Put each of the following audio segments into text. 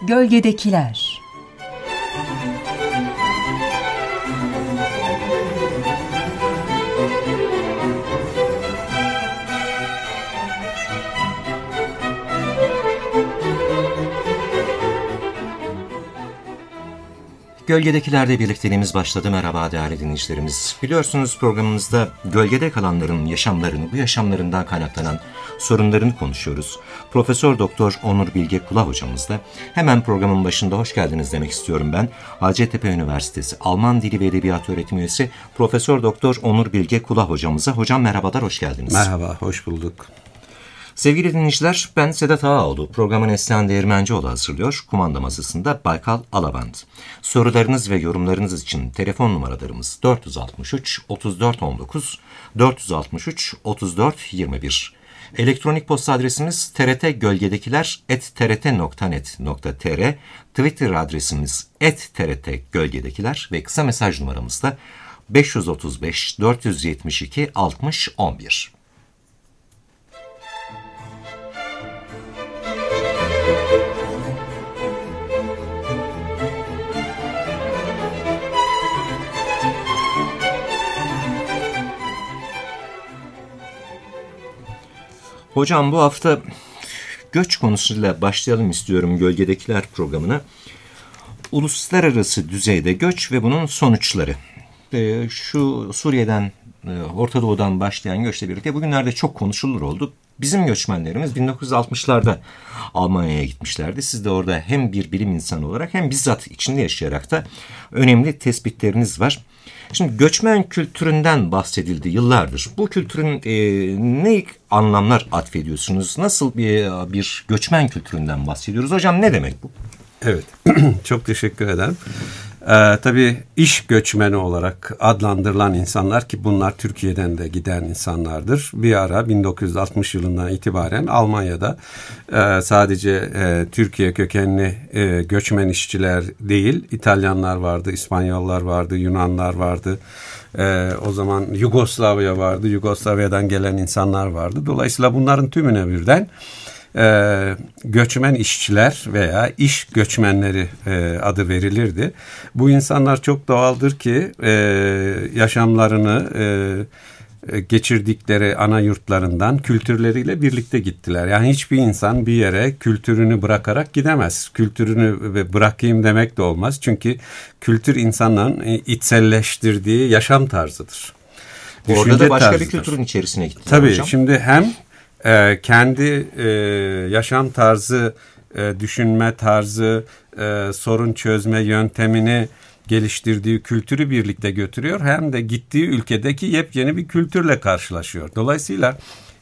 Gölgedekiler. Gölgedekilerde birlikteliğimiz başladı. Merhaba değerli dinleyicilerimiz. Biliyorsunuz programımızda gölgede kalanların yaşamlarını, bu yaşamlarından kaynaklanan sorunlarını konuşuyoruz. Profesör Doktor Onur Bilge Kula hocamızla. Hemen programın başında hoş geldiniz demek istiyorum ben. Hacettepe Üniversitesi Alman Dili ve Edebiyatı Öğretim Üyesi Profesör Doktor Onur Bilge Kula hocamıza. Hocam merhabalar, hoş geldiniz. Merhaba, hoş bulduk. Sevgili dinleyiciler, ben Sedat Ağaoğlu. Programı Neslihan Değirmencioğlu hazırlıyor. Kumanda masasında Baykal Alavant. Sorularınız ve yorumlarınız için telefon numaralarımız 463 34 19 463 34 21. Elektronik posta adresimiz trtgölgedekiler@trt.net.tr. Twitter adresimiz @trtgölgedekiler ve kısa mesaj numaramız da 535 472 60 11. Hocam bu hafta göç konusuyla başlayalım istiyorum Gölgedekiler programına. Uluslararası düzeyde göç ve bunun sonuçları. Şu Suriye'den, Orta Doğu'dan başlayan göçle birlikte bugünlerde çok konuşulur oldu. Bizim göçmenlerimiz 1960'larda Almanya'ya gitmişlerdi. Siz de orada hem bir bilim insanı olarak hem bizzat içinde yaşayarak da önemli tespitleriniz var. Şimdi göçmen kültüründen bahsedildi yıllardır. Bu kültürün ne anlamlar atfediyorsunuz? Nasıl bir göçmen kültüründen bahsediyoruz? Hocam ne demek bu? Evet, çok teşekkür ederim. Tabii iş göçmeni olarak adlandırılan insanlar ki bunlar Türkiye'den de giden insanlardır. Bir ara 1960 yılından itibaren Almanya'da sadece Türkiye kökenli göçmen işçiler değil, İtalyanlar vardı, İspanyollar vardı, Yunanlar vardı. O zaman Yugoslavya vardı, Yugoslavya'dan gelen insanlar vardı. Dolayısıyla bunların tümüne birden göçmen işçiler veya iş göçmenleri adı verilirdi. Bu insanlar çok doğaldır ki yaşamlarını geçirdikleri ana yurtlarından kültürleriyle birlikte gittiler. Yani hiçbir insan bir yere kültürünü bırakarak gidemez. Kültürünü bırakayım demek de olmaz. Çünkü kültür insanların içselleştirdiği yaşam tarzıdır. Orada da başka bir kültürün içerisine gittiler. Tabii hocam. Şimdi hem kendi yaşam tarzı, düşünme tarzı, sorun çözme yöntemini geliştirdiği kültürü birlikte götürüyor. Hem de gittiği ülkedeki yepyeni bir kültürle karşılaşıyor. Dolayısıyla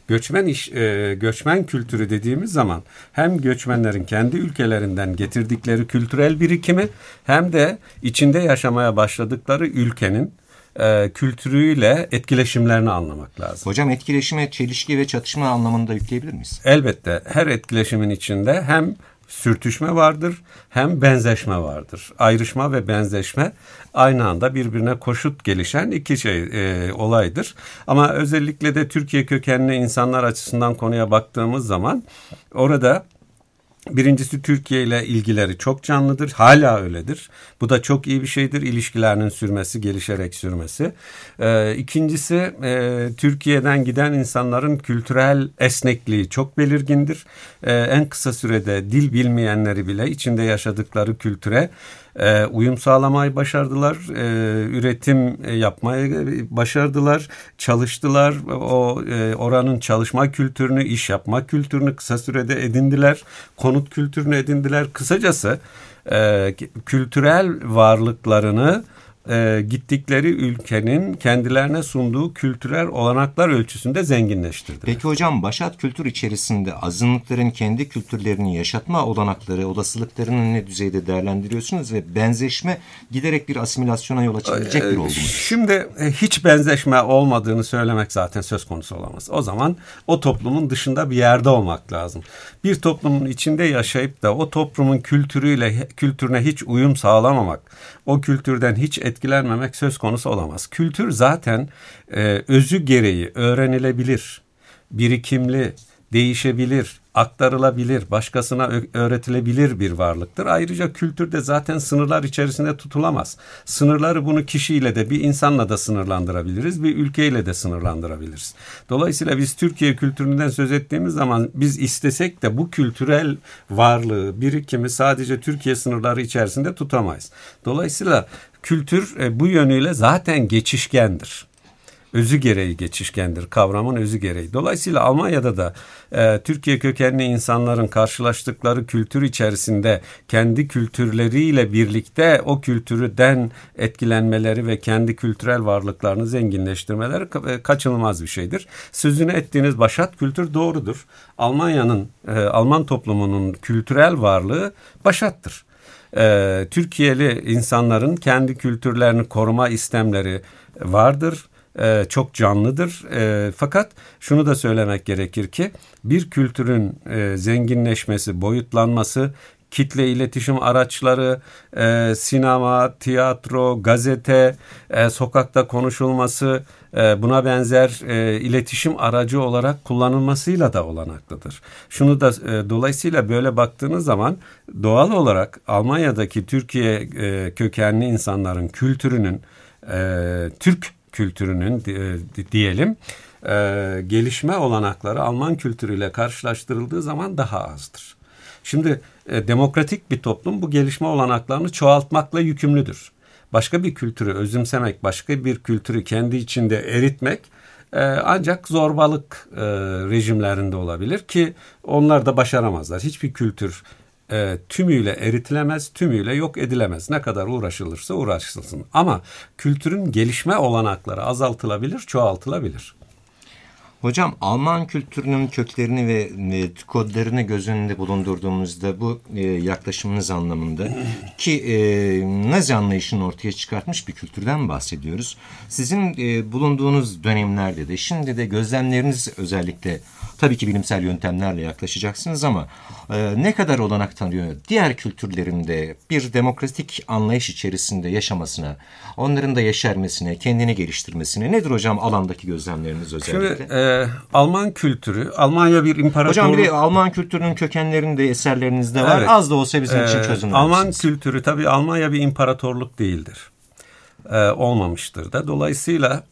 göçmen kültürü dediğimiz zaman hem göçmenlerin kendi ülkelerinden getirdikleri kültürel birikimi hem de içinde yaşamaya başladıkları ülkenin kültürüyle etkileşimlerini anlamak lazım. Hocam etkileşime çelişki ve çatışma anlamında yükleyebilir miyiz? Elbette her etkileşimin içinde hem sürtüşme vardır hem benzeşme vardır. Ayrışma ve benzeşme aynı anda birbirine koşut gelişen iki olaydır. Ama özellikle de Türkiye kökenli insanlar açısından konuya baktığımız zaman orada birincisi Türkiye ile ilgileri çok canlıdır. Hala öyledir. Bu da çok iyi bir şeydir. İlişkilerinin sürmesi, gelişerek sürmesi. İkincisi Türkiye'den giden insanların kültürel esnekliği çok belirgindir. En kısa sürede dil bilmeyenleri bile içinde yaşadıkları kültüre uyum sağlamayı başardılar, üretim yapmayı başardılar, çalıştılar, oranın çalışma kültürünü, iş yapma kültürünü kısa sürede edindiler, konut kültürünü edindiler. Kısacası kültürel varlıklarını gittikleri ülkenin kendilerine sunduğu kültürel olanaklar ölçüsünde zenginleştirdiler. Peki hocam başat kültür içerisinde azınlıkların kendi kültürlerini yaşatma olanakları, olasılıklarını ne düzeyde değerlendiriyorsunuz ve benzeşme giderek bir asimilasyona yol açabilecek bir olgu mu? Şimdi hiç benzeşme olmadığını söylemek zaten söz konusu olamaz. O zaman o toplumun dışında bir yerde olmak lazım. Bir toplumun içinde yaşayıp da o toplumun kültürüne hiç uyum sağlamamak, o kültürden hiç etkilenmemek söz konusu olamaz. Kültür zaten özü gereği öğrenilebilir, birikimli, değişebilir, aktarılabilir, başkasına öğretilebilir bir varlıktır. Ayrıca kültür de zaten sınırlar içerisinde tutulamaz. Sınırları bunu kişiyle de bir insanla da sınırlandırabiliriz, bir ülkeyle de sınırlandırabiliriz. Dolayısıyla biz Türkiye kültüründen söz ettiğimiz zaman biz istesek de bu kültürel varlığı, birikimi sadece Türkiye sınırları içerisinde tutamayız. Dolayısıyla kültür bu yönüyle zaten geçişkendir. Özü gereği geçişkendir, kavramın özü gereği. Dolayısıyla Almanya'da da Türkiye kökenli insanların karşılaştıkları kültür içerisinde kendi kültürleriyle birlikte o kültürden etkilenmeleri ve kendi kültürel varlıklarını zenginleştirmeleri kaçınılmaz bir şeydir. Sözünü ettiğiniz başat kültür doğrudur. Alman toplumunun kültürel varlığı başattır. Türkiye'li insanların kendi kültürlerini koruma istemleri vardır. Çok canlıdır. Fakat şunu da söylemek gerekir ki bir kültürün zenginleşmesi, boyutlanması, kitle iletişim araçları, sinema, tiyatro, gazete, sokakta konuşulması, buna benzer iletişim aracı olarak kullanılmasıyla da olanaklıdır. Şunu da dolayısıyla böyle baktığınız zaman doğal olarak Almanya'daki Türkiye kökenli insanların kültürünün Türk kültürünün diyelim gelişme olanakları Alman kültürüyle karşılaştırıldığı zaman daha azdır. Şimdi demokratik bir toplum bu gelişme olanaklarını çoğaltmakla yükümlüdür. Başka bir kültürü özümsemek, başka bir kültürü kendi içinde eritmek ancak zorbalık rejimlerinde olabilir ki onlar da başaramazlar. Hiçbir kültür tümüyle eritilemez, tümüyle yok edilemez. Ne kadar uğraşılırsa uğraşılsın. Ama kültürün gelişme olanakları azaltılabilir, çoğaltılabilir. Hocam Alman kültürünün köklerini ve kodlarını göz önünde bulundurduğumuzda bu yaklaşımınız anlamında ki Nazi anlayışını ortaya çıkartmış bir kültürden bahsediyoruz. Sizin bulunduğunuz dönemlerde de şimdi de gözlemleriniz özellikle tabii ki bilimsel yöntemlerle yaklaşacaksınız ama ne kadar olanak tanıyor diğer kültürlerinde bir demokratik anlayış içerisinde yaşamasına, onların da yeşermesine, kendini geliştirmesine nedir hocam alandaki gözlemleriniz özellikle? Şimdi Alman kültürü, Almanya bir imparatorluk. Hocam bir de Alman kültürünün kökenlerinin de eserlerinizde var. Evet. Az da olsa bizim için çözümler. Alman kültürü tabii Almanya bir imparatorluk değildir. Olmamıştır da. Dolayısıyla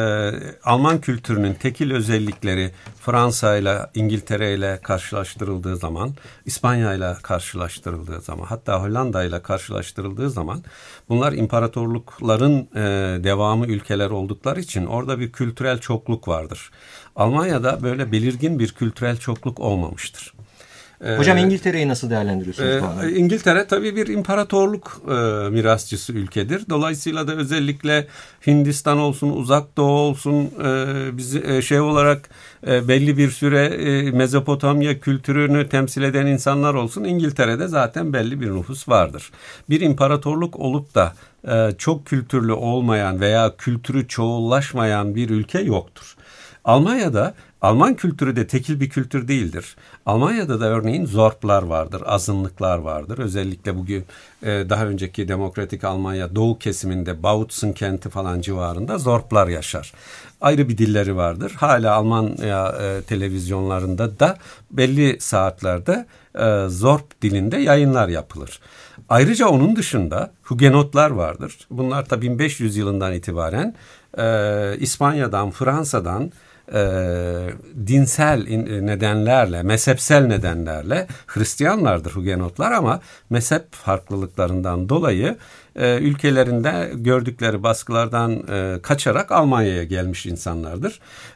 Alman kültürünün tekil özellikleri Fransa ile İngiltere ile karşılaştırıldığı zaman, İspanya ile karşılaştırıldığı zaman, hatta Hollanda ile karşılaştırıldığı zaman bunlar imparatorlukların devamı ülkeler oldukları için orada bir kültürel çokluk vardır. Almanya'da böyle belirgin bir kültürel çokluk olmamıştır. Hocam İngiltere'yi nasıl değerlendiriyorsunuz? İngiltere tabii bir imparatorluk mirasçısı ülkedir. Dolayısıyla da özellikle Hindistan olsun, Uzak Doğu olsun bizi olarak belli bir süre Mezopotamya kültürünü temsil eden insanlar olsun. İngiltere'de zaten belli bir nüfus vardır. Bir imparatorluk olup da çok kültürlü olmayan veya kültürü çoğullaşmayan bir ülke yoktur. Almanya'da Alman kültürü de tekil bir kültür değildir. Almanya'da da örneğin zorplar vardır, azınlıklar vardır. Özellikle bugün daha önceki demokratik Almanya doğu kesiminde Bautzen kenti falan civarında zorplar yaşar. Ayrı bir dilleri vardır. Hala Alman televizyonlarında da belli saatlerde zorp dilinde yayınlar yapılır. Ayrıca onun dışında Hugenotlar vardır. Bunlar da 1500 yılından itibaren İspanya'dan, Fransa'dan dinsel nedenlerle, mezhepsel nedenlerle Hristiyanlardır Hugenotlar ama mezhep farklılıklarından dolayı ülkelerinde gördükleri baskılardan kaçarak Almanya'ya gelmiş insanlardır.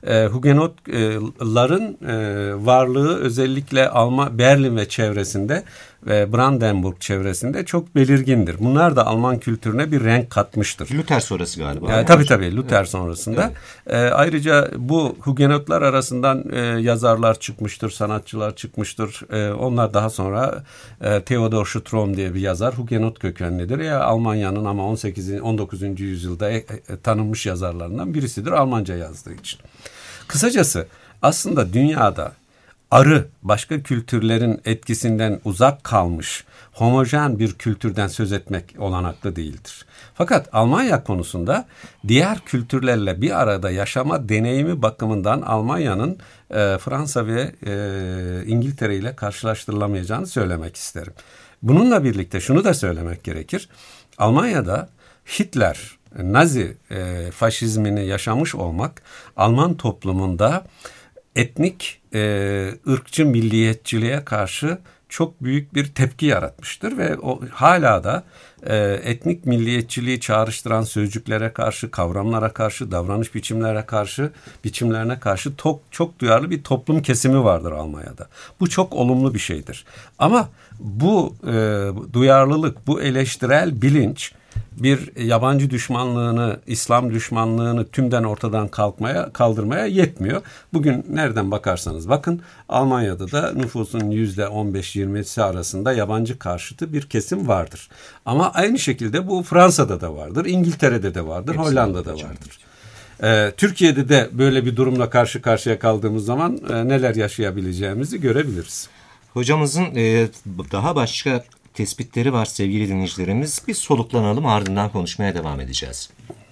Hugenotların varlığı özellikle Berlin ve çevresinde ve Brandenburg çevresinde çok belirgindir. Bunlar da Alman kültürüne bir renk katmıştır. Luther sonrası galiba. Tabii Luther sonrasında. Evet. Ayrıca bu Hugenotlar arasından yazarlar çıkmıştır, sanatçılar çıkmıştır. Onlar daha sonra Theodor Strom diye bir yazar Hugenot kökenlidir. Almanya'nın ama 19. yüzyılda tanınmış yazarlarından birisidir Almanca yazdığı için. Kısacası aslında dünyada arı, başka kültürlerin etkisinden uzak kalmış, homojen bir kültürden söz etmek olanaklı değildir. Fakat Almanya konusunda diğer kültürlerle bir arada yaşama deneyimi bakımından Almanya'nın Fransa ve İngiltere ile karşılaştırılamayacağını söylemek isterim. Bununla birlikte şunu da söylemek gerekir. Almanya'da Hitler, Nazi faşizmini yaşamış olmak Alman toplumunda etnik, ırkçı milliyetçiliğe karşı çok büyük bir tepki yaratmıştır ve o hala da etnik milliyetçiliği çağrıştıran sözcüklere karşı, kavramlara karşı, davranış biçimlerine karşı çok duyarlı bir toplum kesimi vardır Almanya'da. Bu çok olumlu bir şeydir. Ama bu duyarlılık, bu eleştirel bilinç bir yabancı düşmanlığını, İslam düşmanlığını tümden ortadan kaldırmaya yetmiyor. Bugün nereden bakarsanız bakın Almanya'da da nüfusun %15-20'si arasında yabancı karşıtı bir kesim vardır. Ama aynı şekilde bu Fransa'da da vardır, İngiltere'de de vardır, Hollanda'da vardır. Türkiye'de de böyle bir durumla karşı karşıya kaldığımız zaman neler yaşayabileceğimizi görebiliriz. Hocamızın daha başka tespitleri var sevgili dinleyicilerimiz. Bir soluklanalım, ardından konuşmaya devam edeceğiz.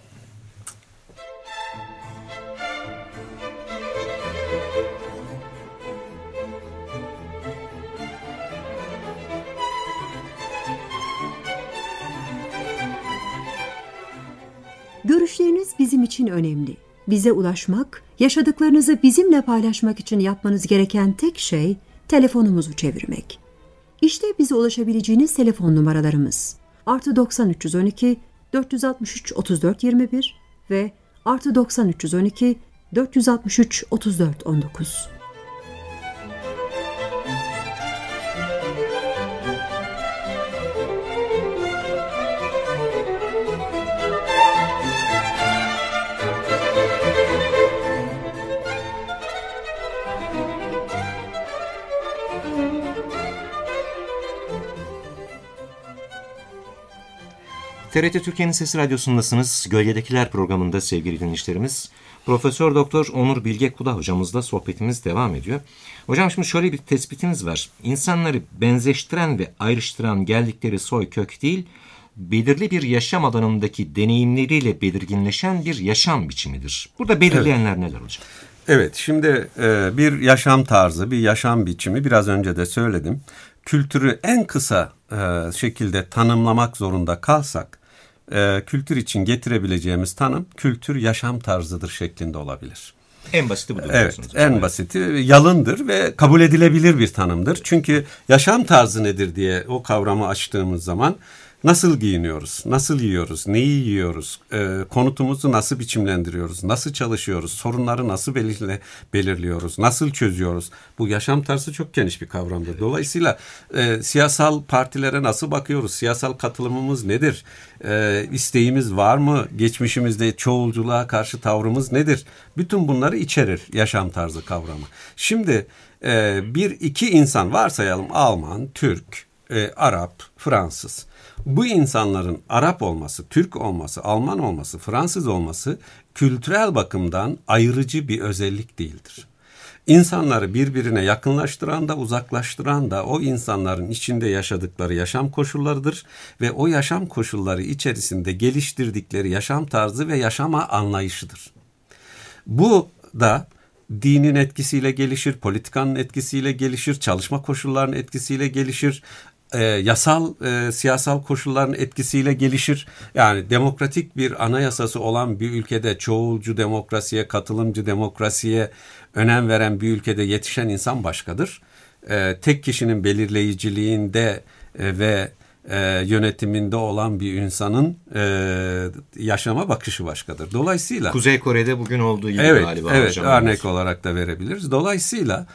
Görüşleriniz bizim için önemli. Bize ulaşmak, yaşadıklarınızı bizimle paylaşmak için yapmanız gereken tek şey telefonumuzu çevirmek. İşte bize ulaşabileceğiniz telefon numaralarımız +90 312 463 34 21 ve +90 312 463 34 19. TRT Türkiye'nin Sesi Radyosu'ndasınız. Gölgedekiler programında sevgili dinleyicilerimiz. Profesör Doktor Onur Bilge Kula hocamızla sohbetimiz devam ediyor. Hocam şimdi şöyle bir tespitiniz var. İnsanları benzeştiren ve ayrıştıran geldikleri soy kök değil, belirli bir yaşam alanındaki deneyimleriyle belirginleşen bir yaşam biçimidir. Burada belirleyenler neler hocam? Evet, şimdi bir yaşam tarzı, bir yaşam biçimi biraz önce de söyledim. Kültürü en kısa şekilde tanımlamak zorunda kalsak, kültür için getirebileceğimiz tanım kültür yaşam tarzıdır şeklinde olabilir. En basiti budur. Evet, en basiti yalındır ve kabul edilebilir bir tanımdır. Çünkü yaşam tarzı nedir diye o kavramı açtığımız zaman nasıl giyiniyoruz, nasıl yiyoruz, neyi yiyoruz, konutumuzu nasıl biçimlendiriyoruz, nasıl çalışıyoruz, sorunları nasıl belirliyoruz, nasıl çözüyoruz. Bu yaşam tarzı çok geniş bir kavramdır. Dolayısıyla siyasal partilere nasıl bakıyoruz, siyasal katılımımız nedir, isteğimiz var mı, geçmişimizde çoğulculuğa karşı tavrımız nedir? Bütün bunları içerir yaşam tarzı kavramı. Şimdi iki insan varsayalım, Alman, Türk, Arap, Fransız. Bu insanların Arap olması, Türk olması, Alman olması, Fransız olması kültürel bakımdan ayrıcı bir özellik değildir. İnsanları birbirine yakınlaştıran da uzaklaştıran da o insanların içinde yaşadıkları yaşam koşullarıdır ve o yaşam koşulları içerisinde geliştirdikleri yaşam tarzı ve yaşama anlayışıdır. Bu da dinin etkisiyle gelişir, politikanın etkisiyle gelişir, çalışma koşullarının etkisiyle gelişir, siyasal koşulların etkisiyle gelişir. Yani demokratik bir anayasası olan bir ülkede çoğulcu demokrasiye, katılımcı demokrasiye önem veren bir ülkede yetişen insan başkadır. Tek kişinin belirleyiciliğinde ve yönetiminde olan bir insanın yaşama bakışı başkadır. Dolayısıyla Kuzey Kore'de bugün olduğu gibi galiba hocam. Evet, örnek olarak da verebiliriz. Dolayısıyla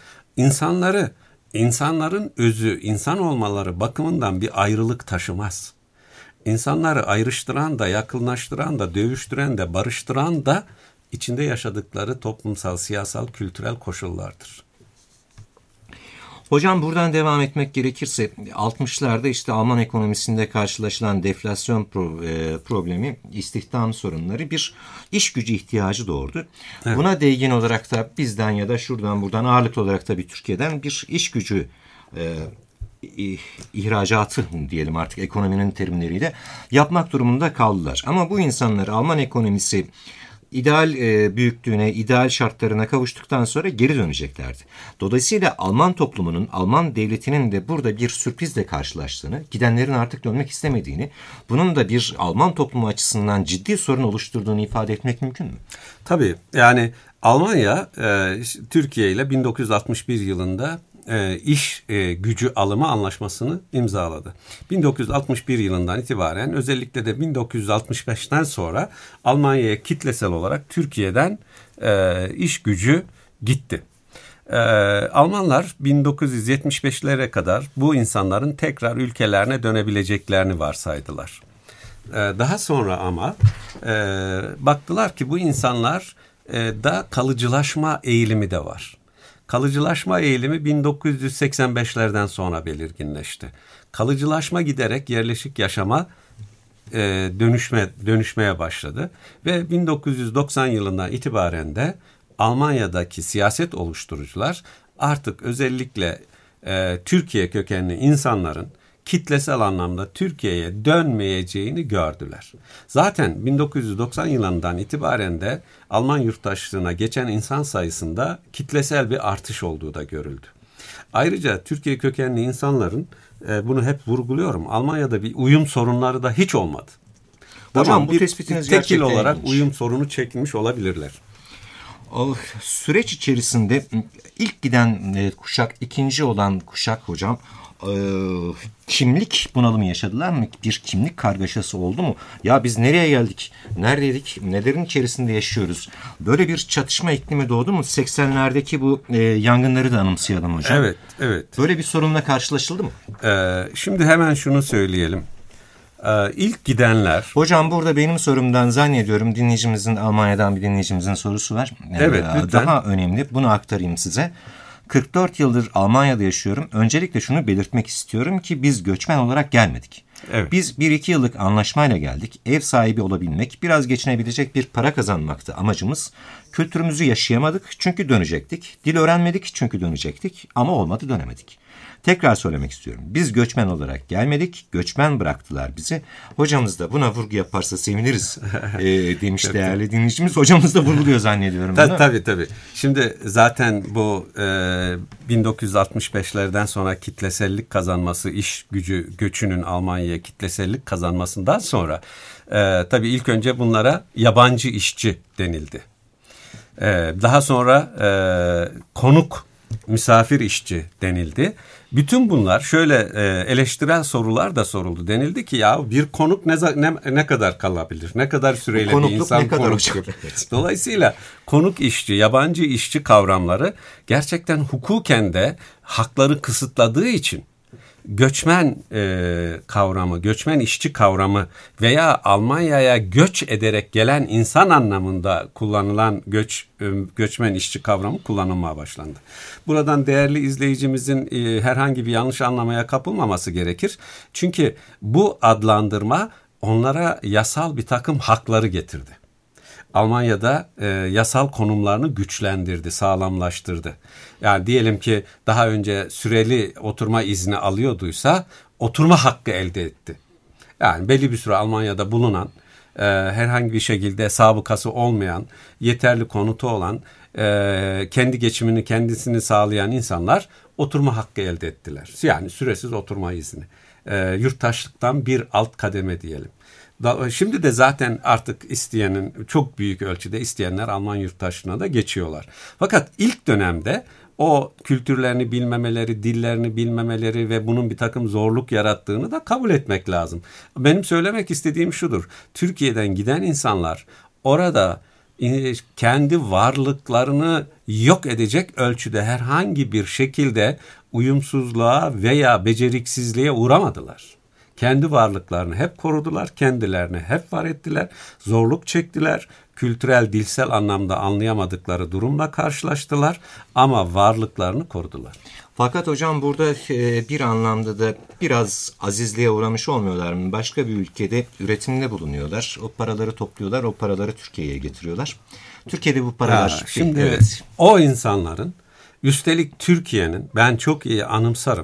İnsanların özü, insan olmaları bakımından bir ayrılık taşımaz. İnsanları ayrıştıran da, yakınlaştıran da, dövüştüren de, barıştıran da içinde yaşadıkları toplumsal, siyasal, kültürel koşullardır. Hocam buradan devam etmek gerekirse 60'larda işte Alman ekonomisinde karşılaşılan deflasyon problemi, istihdam sorunları bir iş gücü ihtiyacı doğurdu. Evet. Buna değgin olarak da bizden ya da şuradan buradan ağırlıklı olarak da bir Türkiye'den bir iş gücü ihracatı diyelim artık ekonominin terimleriyle yapmak durumunda kaldılar. Ama bu insanlar Alman ekonomisi ideal büyüklüğüne, ideal şartlarına kavuştuktan sonra geri döneceklerdi. Dolayısıyla Alman toplumunun, Alman devletinin de burada bir sürprizle karşılaştığını, gidenlerin artık dönmek istemediğini, bunun da bir Alman toplumu açısından ciddi sorun oluşturduğunu ifade etmek mümkün mü? Tabii. Yani Almanya Türkiye ile 1961 yılında iş gücü alımı anlaşmasını imzaladı. 1961 yılından itibaren özellikle de 1965'ten sonra Almanya'ya kitlesel olarak Türkiye'den iş gücü gitti. Almanlar 1975'lere kadar bu insanların tekrar ülkelerine dönebileceklerini varsaydılar. Daha sonra ama baktılar ki bu insanlar da kalıcılaşma eğilimi de var. Kalıcılaşma eğilimi 1985'lerden sonra belirginleşti. Kalıcılaşma giderek yerleşik yaşama dönüşmeye başladı ve 1990 yılından itibaren de Almanya'daki siyaset oluşturucular artık özellikle Türkiye kökenli insanların kitlesel anlamda Türkiye'ye dönmeyeceğini gördüler. Zaten 1990 yılından itibaren de Alman yurttaşlığına geçen insan sayısında kitlesel bir artış olduğu da görüldü. Ayrıca Türkiye kökenli insanların, bunu hep vurguluyorum, Almanya'da bir uyum sorunları da hiç olmadı. Hocam tamam, bu tespitiniz gerçekten tekil olarak ilginç. Uyum sorunu çekmiş olabilirler. O süreç içerisinde ilk giden kuşak, ikinci olan kuşak hocam, kimlik bunalımı yaşadılar mı? Bir kimlik kargaşası oldu mu? Ya biz nereye geldik? Neredeydik? Nelerin içerisinde yaşıyoruz? Böyle bir çatışma iklimi doğdu mu? 80'lerdeki bu yangınları da anımsayalım hocam. Evet, evet. Böyle bir sorunla karşılaşıldı mı? Şimdi hemen şunu söyleyelim. İlk gidenler... Hocam burada benim sorumdan zannediyorum dinleyicimizin, Almanya'dan bir dinleyicimizin sorusu var. Evet, lütfen. Daha önemli. Bunu aktarayım size. 44 yıldır Almanya'da yaşıyorum. Öncelikle şunu belirtmek istiyorum ki biz göçmen olarak gelmedik. Evet. Biz 1-2 yıllık anlaşmayla geldik. Ev sahibi olabilmek, biraz geçinebilecek bir para kazanmaktı amacımız. Kültürümüzü yaşayamadık çünkü dönecektik. Dil öğrenmedik çünkü dönecektik ama olmadı, dönemedik. Tekrar söylemek istiyorum. Biz göçmen olarak gelmedik, göçmen bıraktılar bizi. Hocamız da buna vurgu yaparsa seviniriz demiş değerli dinleyicimiz. Hocamız da vurguluyor zannediyorum. Tabii. Şimdi zaten bu 1965'lerden sonra kitlesellik kazanması, iş gücü göçünün Almanya'ya kitlesellik kazanmasından sonra tabii ilk önce bunlara yabancı işçi denildi. Daha sonra konuk, misafir işçi denildi. Bütün bunlar şöyle eleştirel sorular da soruldu. Denildi ki ya bir konuk ne kadar kalabilir? Ne kadar süreyle bir insan konuktur? Dolayısıyla konuk işçi, yabancı işçi kavramları gerçekten hukuken de hakları kısıtladığı için göçmen kavramı, göçmen işçi kavramı veya Almanya'ya göç ederek gelen insan anlamında kullanılan göçmen işçi kavramı kullanılmaya başlandı. Buradan değerli izleyicimizin herhangi bir yanlış anlamaya kapılmaması gerekir. Çünkü bu adlandırma onlara yasal bir takım hakları getirdi. Almanya'da yasal konumlarını güçlendirdi, sağlamlaştırdı. Yani diyelim ki daha önce süreli oturma izni alıyorduysa oturma hakkı elde etti. Yani belli bir süre Almanya'da bulunan, herhangi bir şekilde sabıkası olmayan, yeterli konutu olan, kendi geçimini kendisini sağlayan insanlar oturma hakkı elde ettiler. Yani süresiz oturma izni. Yurttaşlıktan bir alt kademe diyelim. Şimdi de zaten artık isteyenin, çok büyük ölçüde isteyenler Alman yurttaşlığına da geçiyorlar. Fakat ilk dönemde o kültürlerini bilmemeleri, dillerini bilmemeleri ve bunun bir takım zorluk yarattığını da kabul etmek lazım. Benim söylemek istediğim şudur. Türkiye'den giden insanlar orada kendi varlıklarını yok edecek ölçüde herhangi bir şekilde uyumsuzluğa veya beceriksizliğe uğramadılar. Kendi varlıklarını hep korudular, kendilerini hep var ettiler, zorluk çektiler, kültürel, dilsel anlamda anlayamadıkları durumla karşılaştılar ama varlıklarını korudular. Fakat hocam burada bir anlamda da biraz azizliğe uğramış olmuyorlar mı? Başka bir ülkede üretimde bulunuyorlar. O paraları topluyorlar, o paraları Türkiye'ye getiriyorlar. Türkiye'de bu paralar... Şimdi evet. O insanların, üstelik Türkiye'nin, ben çok iyi anımsarım,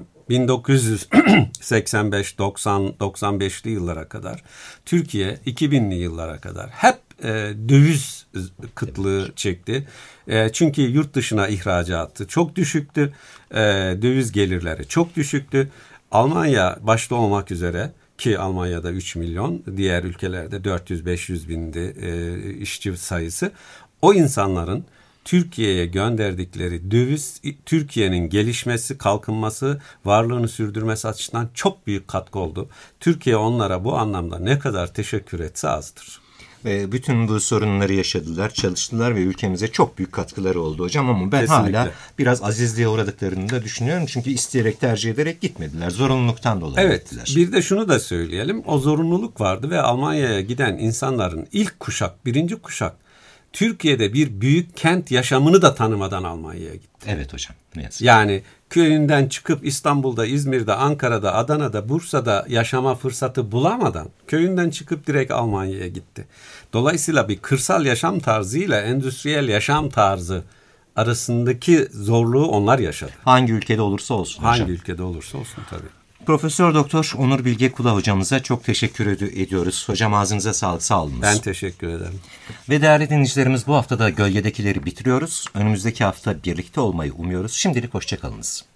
1985, 90, 95'li yıllara kadar, Türkiye 2000'li yıllara kadar hep döviz kıtlığı çekti. Çünkü yurt dışına ihracatı çok düşüktü. Döviz gelirleri çok düşüktü. Almanya başta olmak üzere, ki Almanya'da 3 milyon, diğer ülkelerde 400-500 bindi işçi sayısı. O insanların Türkiye'ye gönderdikleri döviz, Türkiye'nin gelişmesi, kalkınması, varlığını sürdürmesi açısından çok büyük katkı oldu. Türkiye onlara bu anlamda ne kadar teşekkür etse azdır. Bütün bu sorunları yaşadılar, çalıştılar ve ülkemize çok büyük katkıları oldu hocam. Ama ben Kesinlikle. hala biraz azizliğe uğradıklarını da düşünüyorum. Çünkü isteyerek, tercih ederek gitmediler. Zorunluluktan dolayı gittiler. Bir de şunu da söyleyelim. O zorunluluk vardı ve Almanya'ya giden insanların ilk kuşak, birinci kuşak, Türkiye'de bir büyük kent yaşamını da tanımadan Almanya'ya gitti. Evet hocam. Ne yazık. Yani köyünden çıkıp İstanbul'da, İzmir'de, Ankara'da, Adana'da, Bursa'da yaşama fırsatı bulamadan köyünden çıkıp direkt Almanya'ya gitti. Dolayısıyla bir kırsal yaşam tarzı ile endüstriyel yaşam tarzı arasındaki zorluğu onlar yaşadı. Hangi ülkede olursa olsun hocam. Hangi ülkede olursa olsun tabii. Profesör Doktor Onur Bilge Kula hocamıza çok teşekkür ediyoruz. Hocam ağzınıza sağlık, sağ olunuz. Ben teşekkür ederim. Ve değerli dinleyicilerimiz, bu hafta da Gölgedekileri bitiriyoruz. Önümüzdeki hafta birlikte olmayı umuyoruz. Şimdilik hoşçakalınız.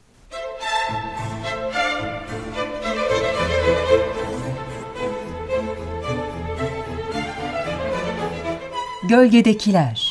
Gölgedekiler.